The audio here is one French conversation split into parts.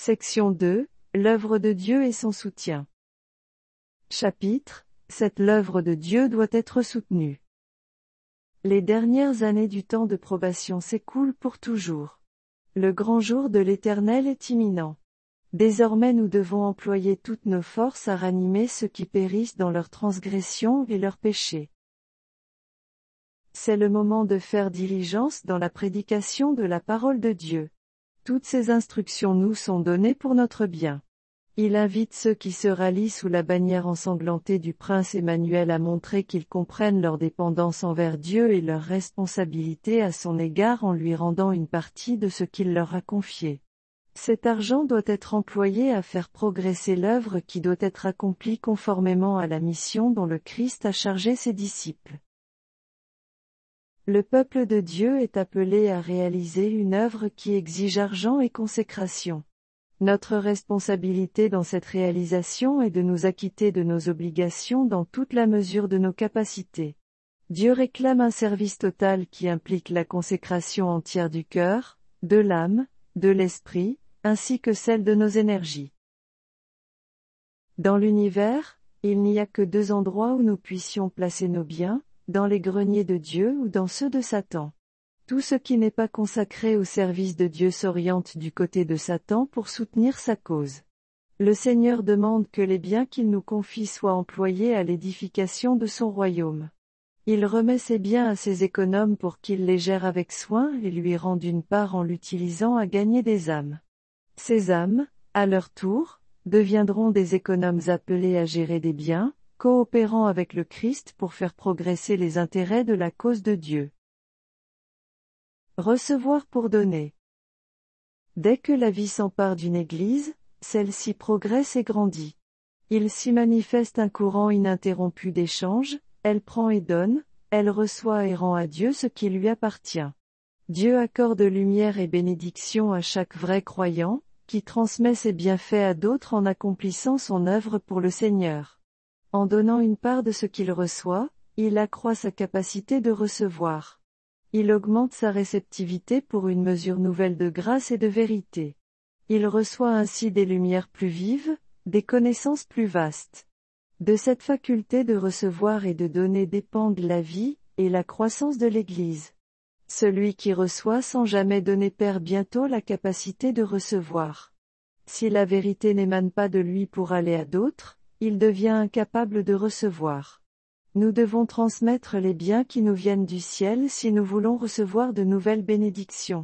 Section 2, l'œuvre de Dieu et son soutien. Chapitre, l'œuvre de Dieu doit être soutenue. Les dernières années du temps de probation s'écoulent pour toujours. Le grand jour de l'Éternel est imminent. Désormais nous devons employer toutes nos forces à ranimer ceux qui périssent dans leurs transgressions et leurs péchés. C'est le moment de faire diligence dans la prédication de la parole de Dieu. Toutes ces instructions nous sont données pour notre bien. Il invite ceux qui se rallient sous la bannière ensanglantée du prince Emmanuel à montrer qu'ils comprennent leur dépendance envers Dieu et leur responsabilité à son égard en lui rendant une partie de ce qu'il leur a confié. Cet argent doit être employé à faire progresser l'œuvre qui doit être accomplie conformément à la mission dont le Christ a chargé ses disciples. Le peuple de Dieu est appelé à réaliser une œuvre qui exige argent et consécration. Notre responsabilité dans cette réalisation est de nous acquitter de nos obligations dans toute la mesure de nos capacités. Dieu réclame un service total qui implique la consécration entière du cœur, de l'âme, de l'esprit, ainsi que celle de nos énergies. Dans l'univers, il n'y a que deux endroits où nous puissions placer nos biens, dans les greniers de Dieu ou dans ceux de Satan. Tout ce qui n'est pas consacré au service de Dieu s'oriente du côté de Satan pour soutenir sa cause. Le Seigneur demande que les biens qu'il nous confie soient employés à l'édification de son royaume. Il remet ses biens à ses économes pour qu'ils les gèrent avec soin et lui rendent une part en l'utilisant à gagner des âmes. Ces âmes, à leur tour, deviendront des économes appelés à gérer des biens, coopérant avec le Christ pour faire progresser les intérêts de la cause de Dieu. Recevoir pour donner. Dès que la vie s'empare d'une église, celle-ci progresse et grandit. Il s'y manifeste un courant ininterrompu d'échanges, elle prend et donne, elle reçoit et rend à Dieu ce qui lui appartient. Dieu accorde lumière et bénédiction à chaque vrai croyant, qui transmet ses bienfaits à d'autres en accomplissant son œuvre pour le Seigneur. En donnant une part de ce qu'il reçoit, il accroît sa capacité de recevoir. Il augmente sa réceptivité pour une mesure nouvelle de grâce et de vérité. Il reçoit ainsi des lumières plus vives, des connaissances plus vastes. De cette faculté de recevoir et de donner dépendent la vie et la croissance de l'Église. Celui qui reçoit sans jamais donner perd bientôt la capacité de recevoir. Si la vérité n'émane pas de lui pour aller à d'autres, il devient incapable de recevoir. Nous devons transmettre les biens qui nous viennent du ciel si nous voulons recevoir de nouvelles bénédictions.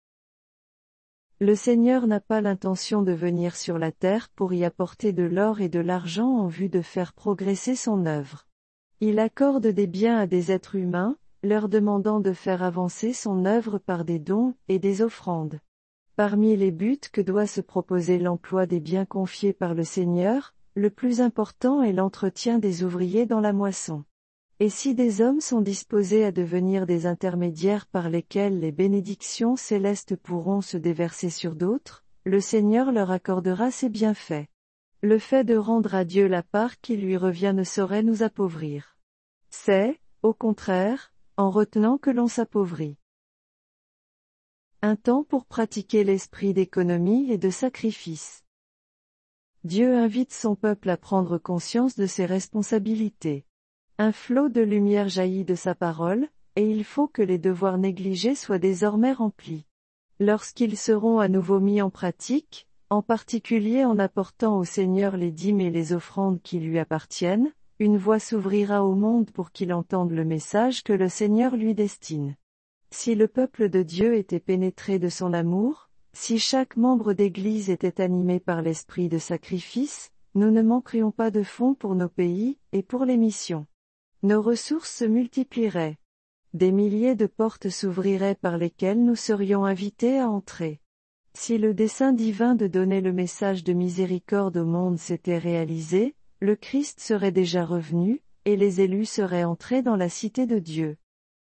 Le Seigneur n'a pas l'intention de venir sur la terre pour y apporter de l'or et de l'argent en vue de faire progresser son œuvre. Il accorde des biens à des êtres humains, leur demandant de faire avancer son œuvre par des dons et des offrandes. Parmi les buts que doit se proposer l'emploi des biens confiés par le Seigneur, le plus important est l'entretien des ouvriers dans la moisson. Et si des hommes sont disposés à devenir des intermédiaires par lesquels les bénédictions célestes pourront se déverser sur d'autres, le Seigneur leur accordera ses bienfaits. Le fait de rendre à Dieu la part qui lui revient ne saurait nous appauvrir. C'est, au contraire, en retenant que l'on s'appauvrit. Un temps pour pratiquer l'esprit d'économie et de sacrifice. Dieu invite son peuple à prendre conscience de ses responsabilités. Un flot de lumière jaillit de sa parole, et il faut que les devoirs négligés soient désormais remplis. Lorsqu'ils seront à nouveau mis en pratique, en particulier en apportant au Seigneur les dîmes et les offrandes qui lui appartiennent, une voie s'ouvrira au monde pour qu'il entende le message que le Seigneur lui destine. Si le peuple de Dieu était pénétré de son amour, si chaque membre d'Église était animé par l'esprit de sacrifice, nous ne manquerions pas de fonds pour nos pays, et pour les missions. Nos ressources se multiplieraient. Des milliers de portes s'ouvriraient par lesquelles nous serions invités à entrer. Si le dessein divin de donner le message de miséricorde au monde s'était réalisé, le Christ serait déjà revenu, et les élus seraient entrés dans la cité de Dieu.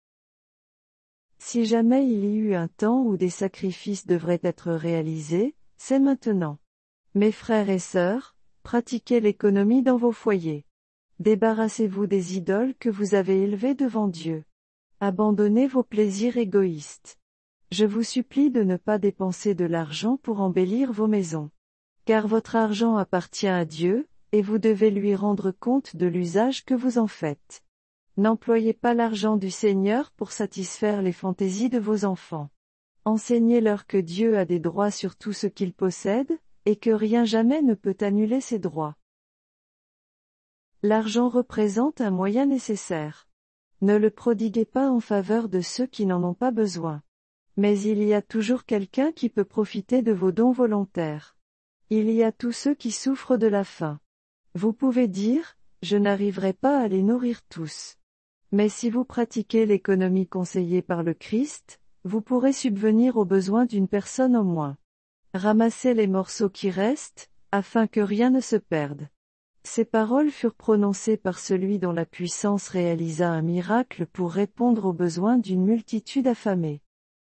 Si jamais il y eut un temps où des sacrifices devraient être réalisés, c'est maintenant. Mes frères et sœurs, pratiquez l'économie dans vos foyers. Débarrassez-vous des idoles que vous avez élevées devant Dieu. Abandonnez vos plaisirs égoïstes. Je vous supplie de ne pas dépenser de l'argent pour embellir vos maisons. Car votre argent appartient à Dieu, et vous devez lui rendre compte de l'usage que vous en faites. N'employez pas l'argent du Seigneur pour satisfaire les fantaisies de vos enfants. Enseignez-leur que Dieu a des droits sur tout ce qu'ils possèdent, et que rien jamais ne peut annuler ces droits. L'argent représente un moyen nécessaire. Ne le prodiguez pas en faveur de ceux qui n'en ont pas besoin. Mais il y a toujours quelqu'un qui peut profiter de vos dons volontaires. Il y a tous ceux qui souffrent de la faim. Vous pouvez dire, je n'arriverai pas à les nourrir tous. Mais si vous pratiquez l'économie conseillée par le Christ, vous pourrez subvenir aux besoins d'une personne au moins. Ramassez les morceaux qui restent, afin que rien ne se perde. Ces paroles furent prononcées par celui dont la puissance réalisa un miracle pour répondre aux besoins d'une multitude affamée.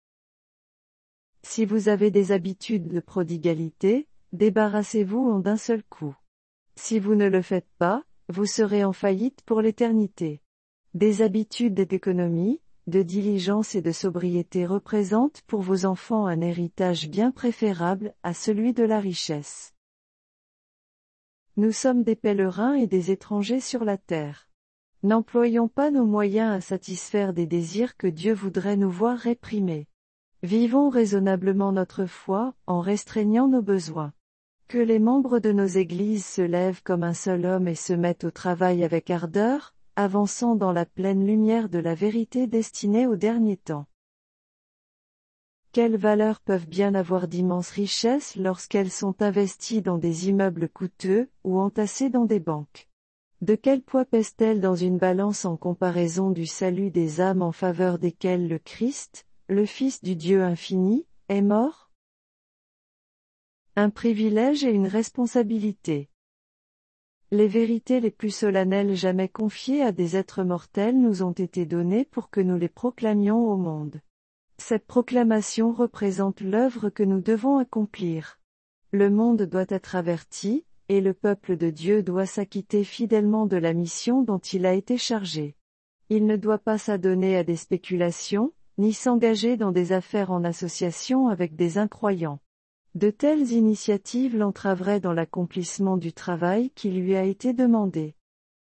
Si vous avez des habitudes de prodigalité, débarrassez-vous en d'un seul coup. Si vous ne le faites pas, vous serez en faillite pour l'éternité. Des habitudes d'économie, de diligence et de sobriété représentent pour vos enfants un héritage bien préférable à celui de la richesse. Nous sommes des pèlerins et des étrangers sur la terre. N'employons pas nos moyens à satisfaire des désirs que Dieu voudrait nous voir réprimer. Vivons raisonnablement notre foi, en restreignant nos besoins. Que les membres de nos églises se lèvent comme un seul homme et se mettent au travail avec ardeur, avançant dans la pleine lumière de la vérité destinée au dernier temps. Quelles valeurs peuvent bien avoir d'immenses richesses lorsqu'elles sont investies dans des immeubles coûteux, ou entassées dans des banques? De quel poids pèsent-elles dans une balance en comparaison du salut des âmes en faveur desquelles le Christ, le Fils du Dieu infini, est mort? Un privilège et une responsabilité. Les vérités les plus solennelles jamais confiées à des êtres mortels nous ont été données pour que nous les proclamions au monde. Cette proclamation représente l'œuvre que nous devons accomplir. Le monde doit être averti, et le peuple de Dieu doit s'acquitter fidèlement de la mission dont il a été chargé. Il ne doit pas s'adonner à des spéculations, ni s'engager dans des affaires en association avec des incroyants. De telles initiatives l'entraveraient dans l'accomplissement du travail qui lui a été demandé.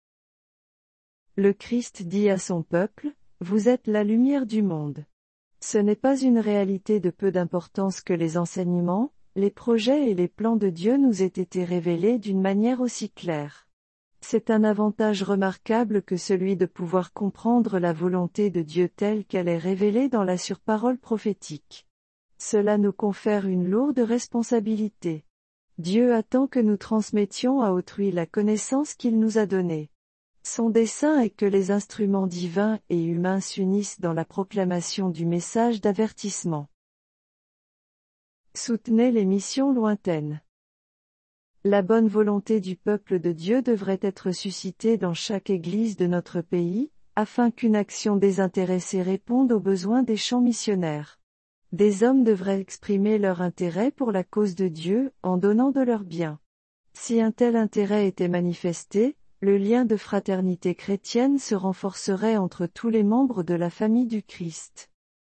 Le Christ dit à son peuple, « Vous êtes la lumière du monde ». Ce n'est pas une réalité de peu d'importance que les enseignements, les projets et les plans de Dieu nous aient été révélés d'une manière aussi claire. C'est un avantage remarquable que celui de pouvoir comprendre la volonté de Dieu telle qu'elle est révélée dans la surparole prophétique. Cela nous confère une lourde responsabilité. Dieu attend que nous transmettions à autrui la connaissance qu'il nous a donnée. Son dessein est que les instruments divins et humains s'unissent dans la proclamation du message d'avertissement. Soutenez les missions lointaines. La bonne volonté du peuple de Dieu devrait être suscitée dans chaque église de notre pays, afin qu'une action désintéressée réponde aux besoins des champs missionnaires. Des hommes devraient exprimer leur intérêt pour la cause de Dieu, en donnant de leurs biens. Si un tel intérêt était manifesté, le lien de fraternité chrétienne se renforcerait entre tous les membres de la famille du Christ.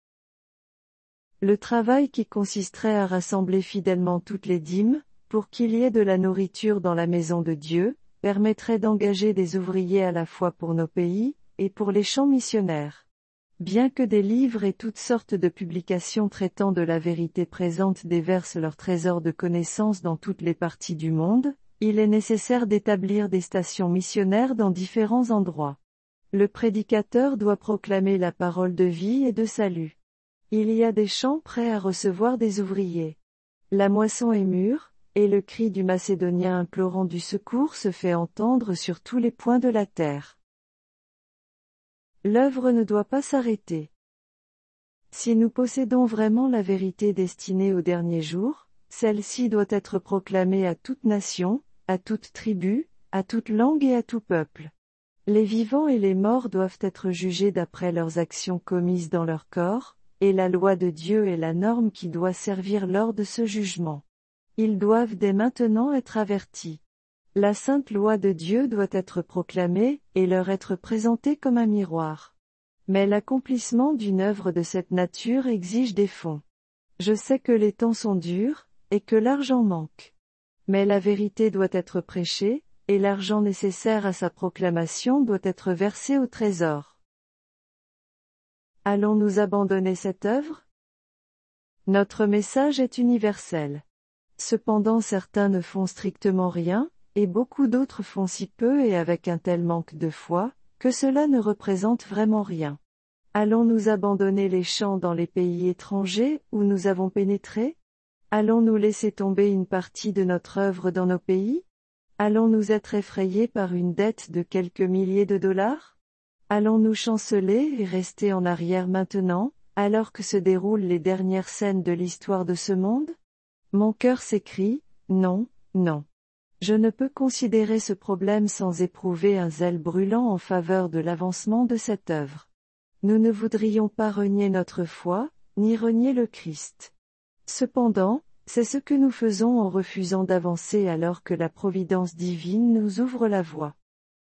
Le travail qui consisterait à rassembler fidèlement toutes les dîmes, pour qu'il y ait de la nourriture dans la maison de Dieu, permettrait d'engager des ouvriers à la fois pour nos pays, et pour les champs missionnaires. Bien que des livres et toutes sortes de publications traitant de la vérité présente déversent leurs trésors de connaissances dans toutes les parties du monde, il est nécessaire d'établir des stations missionnaires dans différents endroits. Le prédicateur doit proclamer la parole de vie et de salut. Il y a des champs prêts à recevoir des ouvriers. La moisson est mûre, et le cri du Macédonien implorant du secours se fait entendre sur tous les points de la terre. L'œuvre ne doit pas s'arrêter. Si nous possédons vraiment la vérité destinée au dernier jour, celle-ci doit être proclamée à toute nation, à toute tribu, à toute langue et à tout peuple. Les vivants et les morts doivent être jugés d'après leurs actions commises dans leur corps, et la loi de Dieu est la norme qui doit servir lors de ce jugement. Ils doivent dès maintenant être avertis. La sainte loi de Dieu doit être proclamée, et leur être présentée comme un miroir. Mais l'accomplissement d'une œuvre de cette nature exige des fonds. Je sais que les temps sont durs, et que l'argent manque. Mais la vérité doit être prêchée, et l'argent nécessaire à sa proclamation doit être versé au trésor. Allons-nous abandonner cette œuvre? Notre message est universel. Cependant certains ne font strictement rien, et beaucoup d'autres font si peu et avec un tel manque de foi, que cela ne représente vraiment rien. Allons-nous abandonner les champs dans les pays étrangers où nous avons pénétré? Allons-nous laisser tomber une partie de notre œuvre dans nos pays? Allons-nous être effrayés par une dette de quelques milliers de dollars? Allons-nous chanceler et rester en arrière maintenant, alors que se déroulent les dernières scènes de l'histoire de ce monde? Mon cœur s'écrie, non, non. Je ne peux considérer ce problème sans éprouver un zèle brûlant en faveur de l'avancement de cette œuvre. Nous ne voudrions pas renier notre foi, ni renier le Christ. Cependant, c'est ce que nous faisons en refusant d'avancer alors que la providence divine nous ouvre la voie.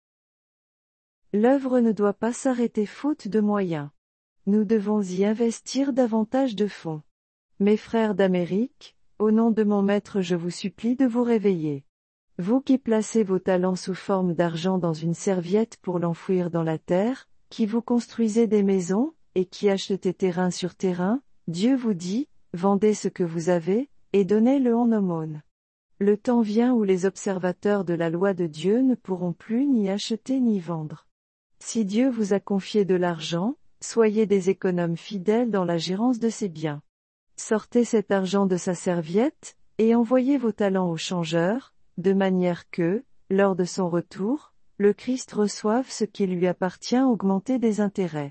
L'œuvre ne doit pas s'arrêter faute de moyens. Nous devons y investir davantage de fonds. Mes frères d'Amérique, au nom de mon Maître je vous supplie de vous réveiller. Vous qui placez vos talents sous forme d'argent dans une serviette pour l'enfouir dans la terre, qui vous construisez des maisons, et qui achetez terrain sur terrain, Dieu vous dit, vendez ce que vous avez, et donnez-le en aumône. Le temps vient où les observateurs de la loi de Dieu ne pourront plus ni acheter ni vendre. Si Dieu vous a confié de l'argent, soyez des économes fidèles dans la gérance de ses biens. Sortez cet argent de sa serviette, et envoyez vos talents au changeur, de manière que, lors de son retour, le Christ reçoive ce qui lui appartient augmenté des intérêts.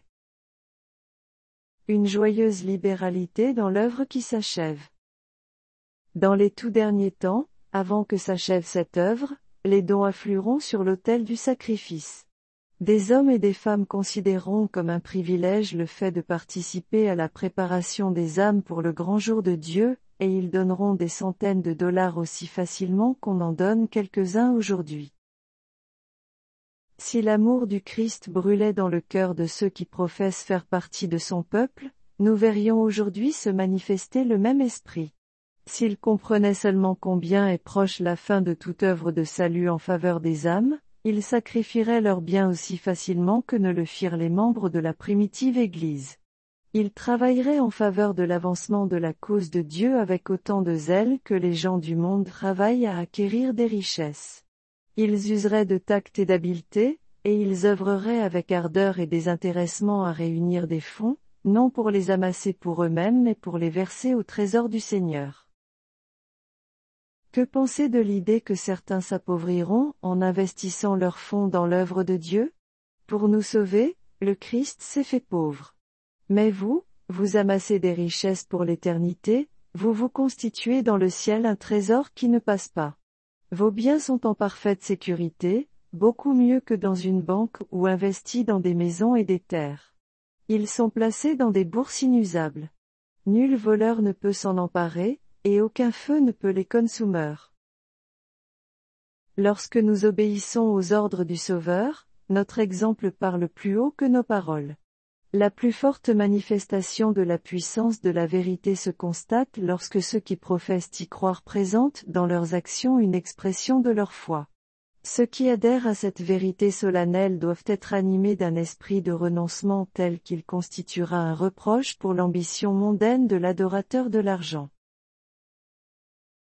Une joyeuse libéralité dans l'œuvre qui s'achève. Dans les tout derniers temps, avant que s'achève cette œuvre, les dons afflueront sur l'autel du sacrifice. Des hommes et des femmes considéreront comme un privilège le fait de participer à la préparation des âmes pour le grand jour de Dieu, et ils donneront des centaines de dollars aussi facilement qu'on en donne quelques-uns aujourd'hui. Si l'amour du Christ brûlait dans le cœur de ceux qui professent faire partie de son peuple, nous verrions aujourd'hui se manifester le même esprit. S'ils comprenaient seulement combien est proche la fin de toute œuvre de salut en faveur des âmes, ils sacrifieraient leurs biens aussi facilement que ne le firent les membres de la primitive Église. Ils travailleraient en faveur de l'avancement de la cause de Dieu avec autant de zèle que les gens du monde travaillent à acquérir des richesses. Ils useraient de tact et d'habileté, et ils œuvreraient avec ardeur et désintéressement à réunir des fonds, non pour les amasser pour eux-mêmes mais pour les verser au trésor du Seigneur. Que penser de l'idée que certains s'appauvriront en investissant leurs fonds dans l'œuvre de Dieu? Pour nous sauver, le Christ s'est fait pauvre. Mais vous, vous amassez des richesses pour l'éternité, vous vous constituez dans le ciel un trésor qui ne passe pas. Vos biens sont en parfaite sécurité, beaucoup mieux que dans une banque ou investis dans des maisons et des terres. Ils sont placés dans des bourses inusables. Nul voleur ne peut s'en emparer, et aucun feu ne peut les consumer. Lorsque nous obéissons aux ordres du Sauveur, notre exemple parle plus haut que nos paroles. La plus forte manifestation de la puissance de la vérité se constate lorsque ceux qui professent y croire présentent dans leurs actions une expression de leur foi. Ceux qui adhèrent à cette vérité solennelle doivent être animés d'un esprit de renoncement tel qu'il constituera un reproche pour l'ambition mondaine de l'adorateur de l'argent.